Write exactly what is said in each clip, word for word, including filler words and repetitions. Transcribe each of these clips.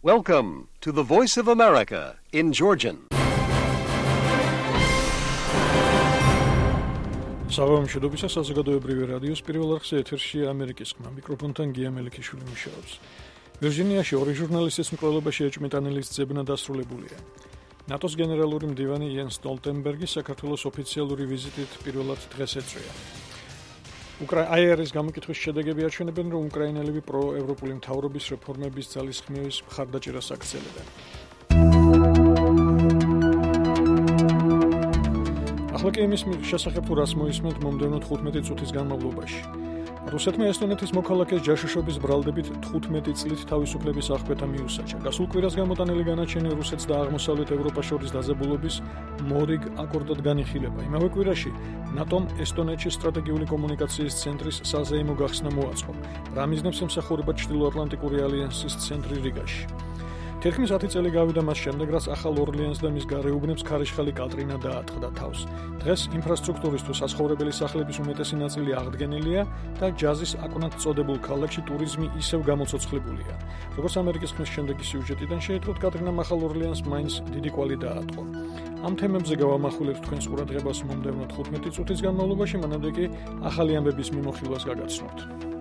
Welcome to the Voice of America in Georgian. Საღამომშვიდობისა საზოგადოებრივი რადიოს პირველ არხზე ეთერშია ამერიკის ხმა. მიკროფონთან გია მელიქიშვილი მუშაობს. ვირჯინიაში ორი ჟურნალისტის მკვლელობაში ეჭვმიტანილის ძებნა დასრულებულია. ნატოს გენერალური მდივანი იენს სტოლტენბერგი საქართველოს ოფიციალური ვიზიტით პირველად დღეს ეწვია. უკრაინის გამოკითხვის შედეგები აჩვენებენ, რომ უკრაინელები პროევროპული მთავრობის რეფორმების ძალისხმევის მხარდაჭერას აგრძელებენ. ახლა კი იმის შესახებ თუ რას მოისმენთ მომდევნო თხუთმეტი წუთის განმავლობაში. რუსეთმა ესტონეთის მოქალაქეს ჯაშუშობის ბრალდებით თხუთმეტი წლით თავისუფლების აღკვეთა მიუსაჯა. გასულ კვირას გამოტანილი განაჩენი რუსეთს და აღმოსავლეთ ევროპას შორის დაძაბულობის მორიგ აკორდად განიხილება. იმავე კვირაში ნატომ ესტონეთში სტრატეგიული კომუნიკაციის ცენტრის საზეიმო გახსნა მოაწყო. რა მიზნებს ემსახურება ჩრდილოატლანტიკური ალიანსის ცენტრი რიგაში. თერთმეტ ათი წელი გავიდა მას შემდეგ, რაც ახალ ორლეანს და მის გარეუბნებს ქარიშხალი კატრინა დაატყდა თავს. დღეს ინფრასტრუქტურისთვის საცხოვრებელი სახლების უმეტესი ნაწილი აღდგენილია და ჯაზის აკვნად წოდებულ ქალაქში ტურიზმი ისევ გამოცოცხლებულია. როგორც ამერიკის ხმის შემდეგი სიუჟეტიდან შეიტყოთ, კატრინამ ახალ ორლეანს მაინც დიდი კვალი დაატყო. ამ თემებზე გავამახვილებთ თქვენს ყურადღებას მომდევნო თხუთმეტი წუთის განმავლობაში, მანამდე კი ახალი ამბების მიმოხილვას გაგაცნობთ.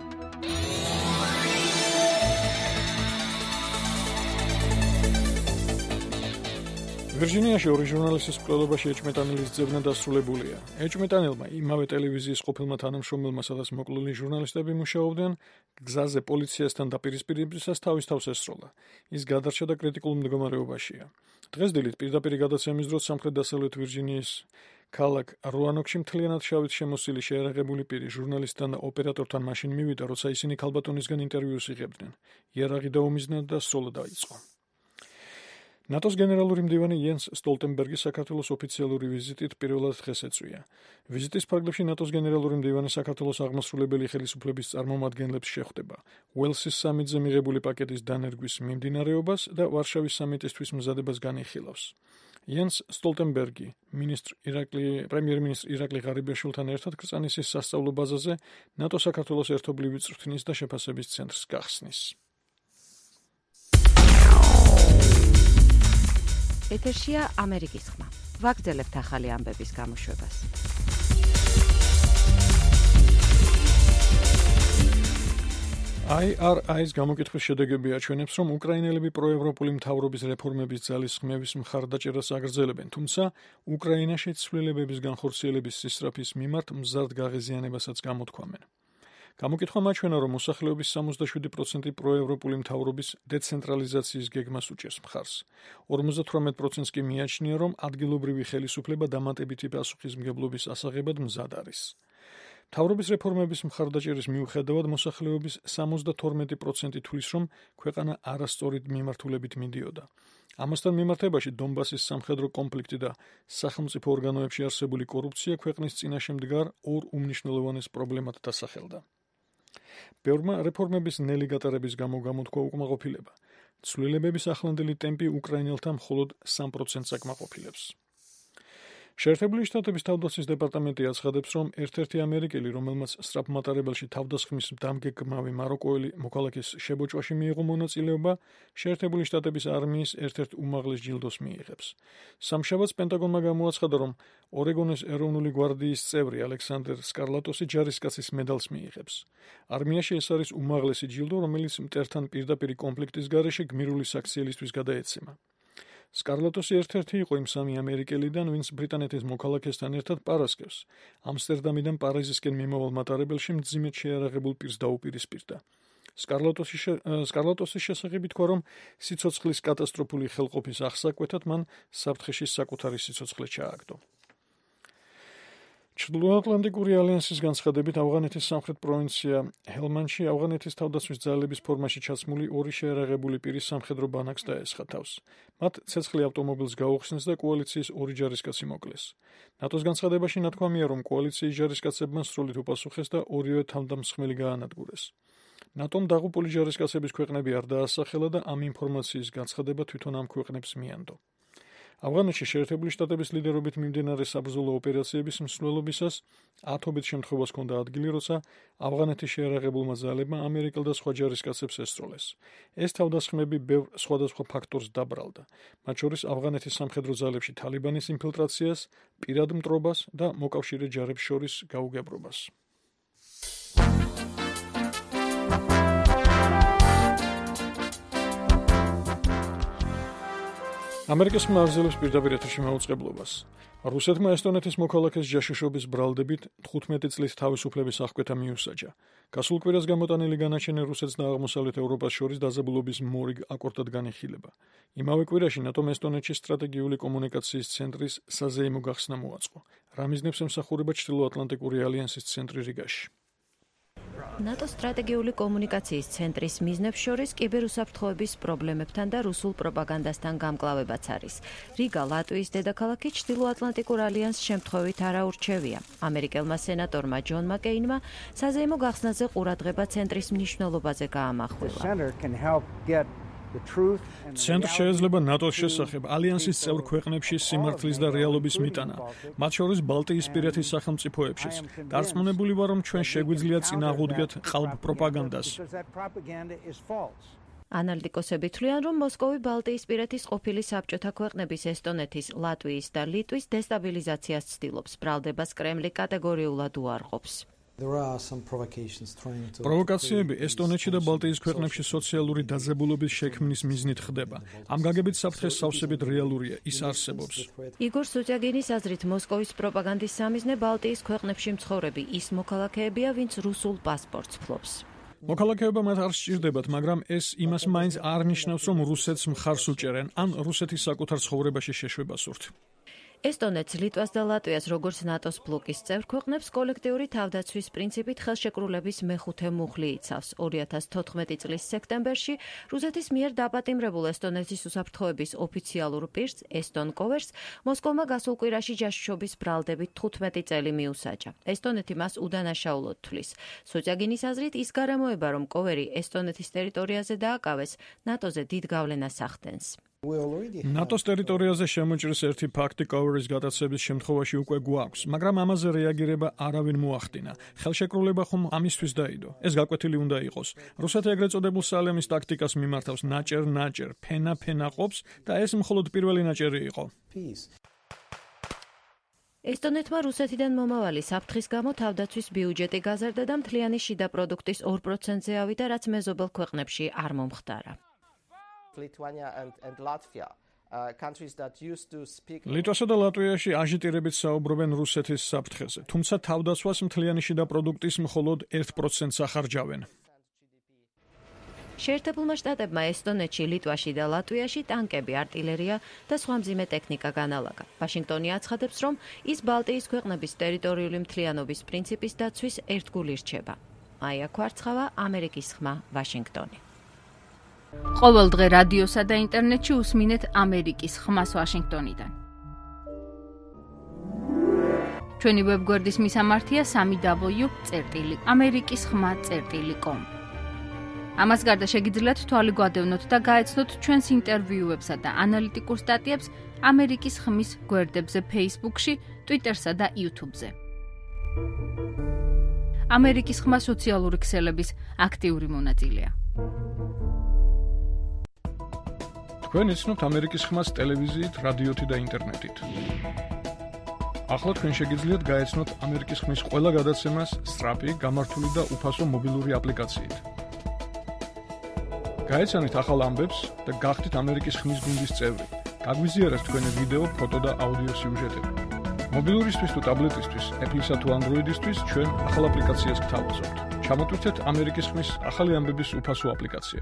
ვირჯინიაში ორი ჟურნალისტის მკვლელობაში ეჭვმიტანილის ძებნა დასრულებულია. ეჭვმიტანილმა იმავე ტელევიზიის ყოფილმა თანამშრომელმა, სადაც მოკლული ჟურნალისტები მუშაობდნენ, გზაზე პოლიციასთან დაპირისპირებისას თავის თავს ესროლა. ის გადარჩა და კრიტიკულ მდგომარეობაშია. დღეს დილით პირდაპირ გადაცემის დროს სამხრეთ-დასავლეთ ვირჯინიის ქალაქ როანოკში მთლიანად შავით შემოსილი შეიარაღებული პირი ჟურნალისტთან და ოპერატორთან მაშინ მივიდა, როცა ისინი ქალბატონისგან ინტერვიუს იღებდნენ. იარაღი დაუმიზნა და სროლა დაიწყო. ნატოს გენერალური მდივანი იენს სტოლტენბერგი საქართველოს ოფიციალური ვიზიტით პირველად დღეს ეწვია. ვიზიტის ფარგლებში ნატოს გენერალური მდივანი საქართველოს აღმასრულებელი ხელისუფლების წარმომადგენლებს შეხვდება. უელსის სამიტზე მიღებული პაკეტის დანერგვის მიმდინარეობას და ვარშავის სამიტისთვის მზადებას განიხილავს. იენს სტოლტენბერგი მინისტრ ირაკლი პრემიერ-მინისტრ ირაკლი ღარიბაშვილთან ერთად კრწანისის სასწავლო ბაზაზე ნატო-საქართველოს ერთობლივი წვრთნის და შეფასების ცენტრს გახსნის. ეთერშია ამერიკის ხმა. ვაგრძელებთ ახალი ამბების გამოშვებას. აი არ აის გამოკითხვის შედეგები აჩვენებს, რომ უკრაინელები პროევროპული მთავრობის რეფორმების ძალისხმევის მხარდაჭერას აგრძელებენ, თუმცა უკრაინაში ცვლილებების განხორციელების სისწრაფის მიმართ მზარდ გაღიზიანებასაც გამოთქვამენ. გამოკითხვამ აჩვენა, რომ მოსახლეობის სამოცდაშვიდი პროცენტი პროევროპული მთავრობის დეცენტრალიზაციის გეგმას უჭერს მხარს. ორმოცდათვრამეტ პროცენტს კი მიაჩნია, რომ ადგილობრივი ხელისუფლება დამატებითი პასუხისმგებლობის ასაღებად მზად არის. მთავრობის რეფორმების მხარდაჭერის მიუხედავად მოსახლეობის სამოცდათორმეტი პროცენტი თვლის, რომ ქვეყანა არასწორით მიმართულებით მიდიოდა. ამასთან მიმართებაში დონბასის სამხედრო კონფლიქტი და სახელმწიფო ორგანოებში არსებული კორუფცია ქვეყნის წინაშე მდგარ ორ უმნიშვნელოვანეს პრობლემად დასახელდა. ბევრმა რეფორმების ნელი გატარების გამო გამოთქვა უკმაყოფილება. ცვლილებების ახლანდელი ტემპი უკრაინელთა მხოლოდ სამ პროცენტს აკმაყოფილებს. შეერთებული შტატების თავდაცვის დეპარტამენტი აცხადებს, რომ ერთ-ერთი ამერიკელი, რომელმაც სწრაფმატარებელში თავდასხმის დამგეგმავი მაროკოელი მოქალაქის შებოჭვაში მიიღო მონაწილეობა, შეერთებული შტატების არმიის ერთ-ერთ უმაღლეს ჯილდოს მიიღებს. სამშაბათს პენტაგონმა გამოაცხადა, რომ ორეგონის ეროვნული გვარდიის წევრი ალექსანდერ სკარლატოსი ჯარისკაცის მედალს მიიღებს. არმიაში ეს არის უმაღლესი ჯილდო, რომელიც მტერთან პირდაპირი კონფლიქტის გარეშე გმირული საქციელისთვის გადაეცემა. სკარლატოსი ერთ-ერთი იყო იმ სამი ამერიკელიდან, ვინც ბრიტანეთის მოქალაქესთან ერთად პარასკევს ამსტერდამიდან პარიზისკენ მიმავალ მატარებელში მძიმედ შეიარაღებულ პირს დაუპირისპირდა. სკარლატოსის შესახებ ითქვა, რომ სიცოცხლის კატასტროფული ხელყოფის აღსაკვეთად მან საფრთხეში საკუთარი სიცოცხლე ჩააგდო. ჩრდილოატლანტიკური ალიანსის განცხადებით, ავღანეთის სამხრეთ პროვინცია ჰელმანდში ავღანეთის თავდაცვის ძალების ფორმაში ჩაცმული ორი შეიარაღებული პირის სამხედრო ბანაკს დაესხა თავს. მათ ცეცხლი ავტომობილს გაუხსნეს და კოალიციის ორი ჯარისკაცი მოკლეს. ნატოს განცხადებაში ნათქვამია, რომ კოალიციის ჯარისკაცებმა სრულად უპასუხეს და ორივე თავდამსხმელი გაანადგურეს. ნატომ დაღუპული ჯარისკაცების ქვეყნები არ დაასახელა და ამ ინფორმაციის განცხადება თვითონ ამ ქვეყნებს მიანდო. ავღანეთში შეერთებული შტატების ლიდერობით მიმდინარე საბრძოლო ოპერაციების მსვლელობისას ათობით შემთხვევას ჰქონდა ადგილი, როცა ავღანეთის შეიარაღებულმა ძალებმა ამერიკელ და სხვა ჯარისკაცებს ესწროლეს. ეს თავდასხმები ბევრ სხვადასხვა ფაქტორს დაბრალდა, მათ შორის ავღანეთის სამხედრო ძალებში თალიბანის ინფილტრაციას, პირად მტრობას და მოკავშირე ჯარებს შორის გაუგებრობას. ამერიკის ხმა აგრძელებს პირდაპირ ეთერში მაუწყებლობას. რუსეთმა ესტონეთის მოქალაქეს ჯაშუშობის ბრალდებით თხუთმეტი წლის თავისუფლების აღკვეთა მიუსაჯა. გასულ კვირას გამოტანილი განაჩენი რუსეთს და აღმოსავლეთ ევროპას შორის დაძაბულობის მორიგ აკორდად განიხილება. იმავე კვირაში ნატომ ესტონეთში სტრატეგიული კომუნიკაციის ცენტრის საზეიმო გახსნა მოაწყო. რა მიზნებს ემსახურება ჩრდილოატლანტიკური ალიანსის ცენტრი რიგაში. ნატოს სტრატეგიული კომუნიკაციის ცენტრის მიზნებს შორის კიბერუსაფრთხოების პრობლემებთან და რუსულ პროპაგანდასთან გამკლავებაც არის. რიგა ლატვიის დედაქალაქი ჩრდილოატლანტიკურ ალიანსს შემთხვევით არ აურჩევია. ამერიკელმა სენატორმა ჯონ მაკეინმა საზეიმო გახსნაზე ყურადღება ცენტრის მნიშვნელობაზე გაამახვილა. ცენტრ შეიძლება ნატოს შესახებ ალიანსის წევრ ქვეყნებში სიმართლის და რეალობის მიტანა, მათ შორის ბალტიისპირეთის სახელმწიფოებშიც. დარწმუნებული ვარ, რომ ჩვენ შეგვიძლია წინააღმდეგეთ ყალბ პროპაგანდას. ანალიტიკოსები თვლიან, რომ მოსკოვი ბალტიისპირეთის ყოფილი საბჭოთა ქვეყნების ესტონეთის, ლატვიის და ლიტვის დესტაბილიზაციას ცდილობს. ბრალდებას კრემლი კატეგორიულად უარყოფს. პროვოკაციები ესტონეთში და ბალტიის ქვეყნებში სოციალური დაძაბულობის შექმნის მიზნით ხდება. ამ გაგებით საფრთხეს სავსებით რეალურია, ის არსებობს. იგორ სუძაგინის აზრით, მოსკოვის პროპაგანდის სამიზნე ბალტიის ქვეყნებში მცხოვრები ის მოქალაქეებია, ვინც რუსულ პასპორტს ფლობს. მოქალაქეობა მათ არ სჭირდებათ, მაგრამ ეს იმას მაინც არ ნიშნავს, რომ რუსეთს მხარს უჭერენ, ან რუსეთის საკუთარ ცხოვრებაში შეშვებას სურთ. ესტონეთს, ლიტვას და ლატვიას როგორც ნატოს ბლოკის წევრ ქვეყნებს კოლექტიური თავდაცვის პრინციპით ხელშეკრულების მეხუთე მუხლი იცავს. ორი ათას თოთხმეტი წლის სექტემბერში რუსეთის მიერ დაპატიმრებულ ესტონეთის უსაფრთხოების ოფიციალურ პირს, ესტონ კოვერს, მოსკოვმა გასულ კვირაში ჯაშუშობის ბრალდებით თხუთმეტი წელი მიუსაჯა. ესტონეთი მას უდანაშაულოდ თვლის. სუძაგინის აზრით, ის გარემოება, რომ კოვერი ესტონეთის ტერიტორიაზე დააკავეს, ნატოზე დიდ გავლენას ახდენს. ნატოს ტერიტორიაზე შემოჭრის ერთი ფაქტი კოვერის გადაცემის შემთხვევაში უკვე გვაქვს, მაგრამ ამაზე რეაგირება არავინ მოახდინა. ხელშეკრულება ხომ ამისთვის დაიდო. ეს გაკვეთილი უნდა იყოს. რუსეთი ეგრეთ წოდებულ სალემის ტაქტიკას მიმართავს ნაჭერ-ნაჭერ, ფენა-ფენა ყოფს და ეს მხოლოდ პირველი ნაჭერი იყო. ესტონეთმა რუსეთიდან მომავალი საფრთხის გამო თავდაცვის ბიუჯეტი გაზარდა და მთლიანი შიდა პროდუქტის ორ პროცენტზე ავიდა, რაც მეზობელ ქვეყნებში არ მომხდარა. ლიტვასა და ლატვიაში აჟიტირებით საუბრობენ რუსეთის საფრთხეზე, თუმცა თავდაცვას მთლიანი შიდა პროდუქტის მხოლოდ ერთ პროცენტს ახარჯავენ. შეერთებულმა შტატებმა ესტონეთში, ლიტვაში და ლატვიაში ტანკები, არტილერია და სხვა მძიმე ტექნიკა განალაგა. ვაშინგტონი აცხადებს, რომ ის ბალტიის ქვეყნების ტერიტორიული მთლიანობის პრინციპის დაცვის ერთგული რჩება. მაია ქვარცხავა, ამერიკის ხმა, ვაშინგტონი. ყოველ დღე რადიოსა და ინტერნეტში უსმინეთ ამერიკის ხმას ვაშინგტონიდან. ჩვენი ვებგვერდის მისამართია სამი დაბლიუ წერტილი ამერიკის ხმა წერტილი კომ. ამას გარდა შეგიძლიათ თვალი გვადევნოთ და გაეცნოთ ჩვენს ინტერვიუებსა და ანალიტიკურ სტატიებს ამერიკის ხმის გვერდებზე Facebook-ში, Twitter-სა და YouTube-ზე. ამერიკის ხმა სოციალური ქსელების აქტიური მონაწილეა. თქვენ იცნობთ ამერიკის ხმას ტელევიზიით, რადიოთი და ინტერნეტით. ახლა თქვენ შეგიძლიათ გაეცნოთ ამერიკის ხმის ყველა გადაცემას სწრაფი, გამართული და უფასო მობილური აპლიკაციით. გაეცანით ახალ ამბებს და გახდით ამერიკის ხმის გუნდის წევრი. გაგვიზიარეთ თქვენი ვიდეო, ფოტო და აუდიო სიუჟეტები. მობილურისთვის თუ ტაბლეტისთვის, Apple-ისა თუ Android-ისთვის ჩვენ ახალ აპლიკაციას გთავაზობთ. ჩამოტვირთეთ ამერიკის ხმის ახალი ამბების უფასო აპლიკაცია.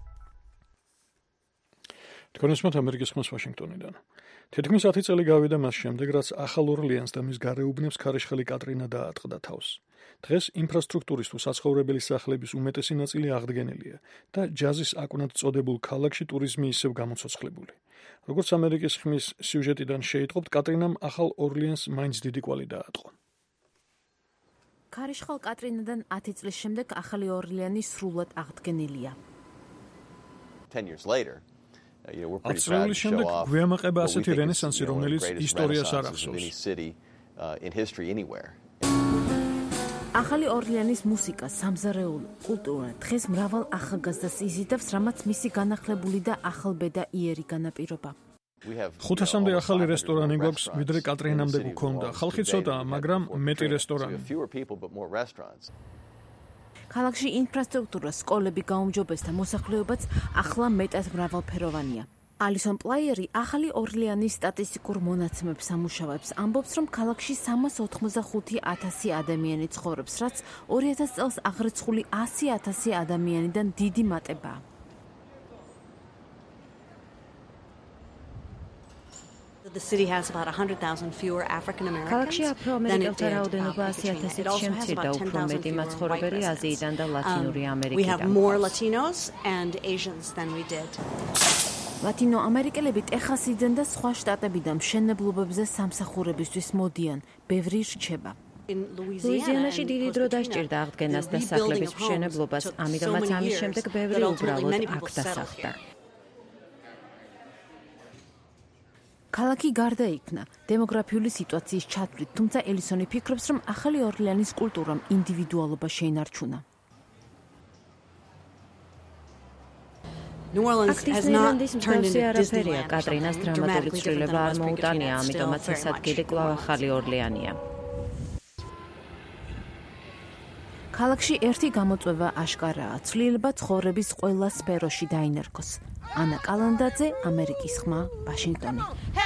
თქვენ უსმენთ ამერიკის ხმას ვაშინგტონიდან. თითქმის ათი წელი გავიდა მას შემდეგ, რაც ახალ ორლიანს და მის გარეუბნებს ქარიშხალი კატრინა დაატყდა თავს. დღეს ინფრასტრუქტურის თუ საცხოვრებელი სახლების უმეტესი ნაწილი აღდგენილია და ჯაზის აკვნად წოდებულ ქალაქში ტურიზმი ისევ გამოცოცხლებული. როგორც ამერიკის ხმის სიუჟეტიდან შეიტყობთ, კატრინამ ახალ ორლიანს მაინც დიდი კვალი დაატყო. ქარიშხალ კატრინიდან ათი წლის შემდეგ ახალი ორლიანი სრულად აღდგენილია. ten years later, ათწლეულის შემდეგ გვიამაყება ასეთი რენესანსი, რომელიც ისტორიას არ ახსოვს. ახალი ორლეანის მუსიკა, სამზარეულო, კულტურა დღეს მრავალ ახალგაზრდას იზიდავს, რამაც მისი განახლებული და ახალბედა იერი განაპირობა. ხუთასამდე ახალი რესტორანი გვაქვს, ვიდრე კატრინამდე გვქონდა. ხალხი ცოტაა, მაგრამ მეტი რესტორანი. ქალაქში ინფრასტრუქტურა, სკოლები, გაუმჯობესდა, მოსახლეობაც ახლა მეტად მრავალფეროვანია. ალისონ პლაიერი ახალი ორლეანის სტატისტიკურ მონაცემებს ამუშავებს, ამბობს, რომ ქალაქში სამას ოთხმოცდახუთი ათასი ადამიანი ცხოვრობს, რაც ორი ათას წელს აღრიცხული ასი ათასი ადამიანიდან დიდი მატებაა. The city has about one hundred thousand fewer African Americans. ქალაქში აფროამერიკელთა რაოდენობა ასი ათასით შემცირდა, უფრო მეტი მაცხოვრებელი აზიიდან და ლათინური ამერიკიდან. We have more Latinos and Asians than we did. ლათინო ამერიკელები ტეხასიდან და სხვა შტატებიდან მშენებლობებზე სამსახურებისთვის მოდიან, ბევრი რჩება. ლუიზიანაში დიდი დრო დასჭირდა აღდგენას და სახლების მშენებლობას, ამიტომაც ამის შემდეგ ბევრი უბრალოდ აქ დასახლდა. ქალაქი გარდაიქმნა დემოგრაფიული სიტუაციის ჩათვლით, თუმცა ელისონი ფიქრობს, რომ ახალი ორლეანის კულტურამ ინდივიდუალობა შეინარჩუნა. New Orleans has not turned into Disneyland. კატრინას დრამატული ცვლილება არ მოუტანია, ამიტომაც ეს ადგილი კვლავ ახალი ორლეანია. ქალაქში ერთი გამოწვევა აშკარაა, ცვლილება ცხოვრების ყველა სფეროში დაინერგოს. ანა კალანდაძე, ამერიკის ხმა, ვაშინგტონი.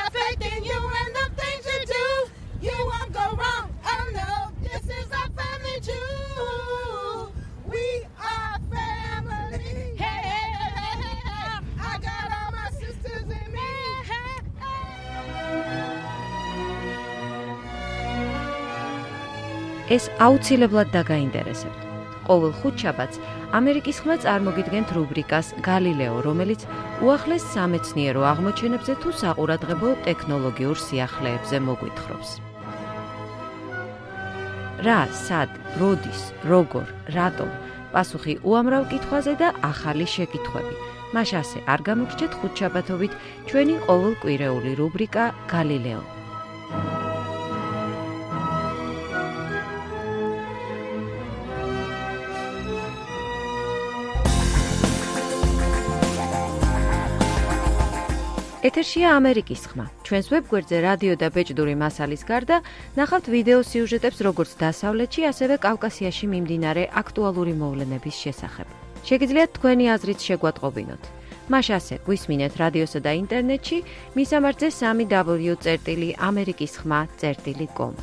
ეს აუცილებლად დაგაინტერესებთ. ყოველ ხუთშაბათს ამერიკის ხმა წარმოგიდგენთ რუბრიკას გალილეო, რომელიც უახლეს სამეცნიერო აღმოჩენებზე თუ საყურადღებო ტექნოლოგიურ სიახლეებზე მოგვითხრობს. რა, სად, როდის, როგორ, რატომ? პასუხი უამრავ კითხვაზე და ახალი შეკითხვები. მას ასე არ გამოგრჩეთ ხუთშაბათობით ჩვენი ყოველკვირეული რუბრიკა გალილეო. ეთერშია ამერიკის ხმა. ჩვენს ვებგვერდზე რადიო და ბეჭდური მასალის გარდა ნახავთ ვიდეო სიუჟეტებს როგორც დასავლეთში, ასევე კავკასიაში მიმდინარე აქტუალური მოვლენების შესახებ. შეგიძლიათ თქვენი აზრით შეგვატყობინოთ. მას ასე გვისმინეთ რადიოსა და ინტერნეტში, მისამართზე სამი დაბლიუ წერტილი ამერიკის ხმა წერტილი კომ.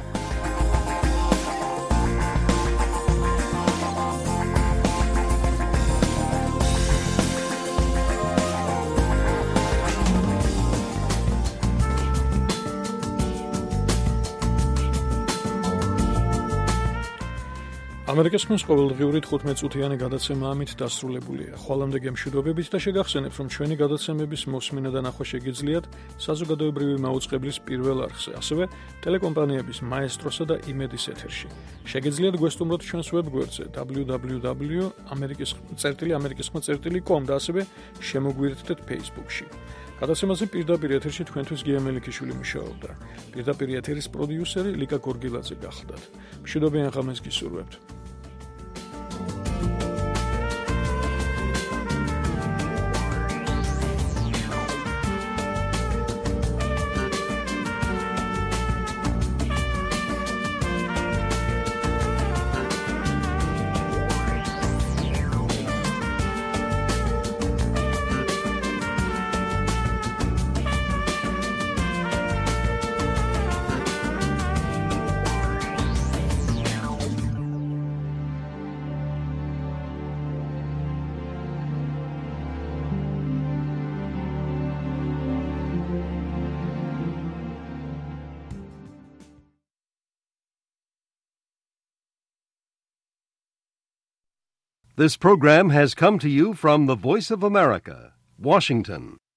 ამერიკის ხმის ყოველდღიური თხუთმეტ-წუთიანი გადაცემა ამით დასრულებულია. ხვალამდე გემშვიდობებით და შეგახსენებთ, რომ ჩვენი გადაცემების მოსმენა და ნახვა შეგიძლიათ საზოგადოებრივი მაუწყებლის პირველ არხზე, ასევე ტელეკომპანიების მაესტროსა და იმედის ეთერში. შეგიძლიათ გვესტუმროთ ჩვენს ვებგვერდზე დაბლიუ დაბლიუ დაბლიუ წერტილი ამერიკის ხმა წერტილი კომ და ასევე შემოგვიერთდეთ Facebook-ში. გადაცემაზე პირდაპირ ეთერში თქვენთვის გია მელიქიშვილი მუშაობდა. პირდაპირ ეთერის პროდიუსერი ლიკა გორგილაძე გახლდათ. მშვიდობიან ღამეს გისურვებთ. This program has come to you from the Voice of America, Washington.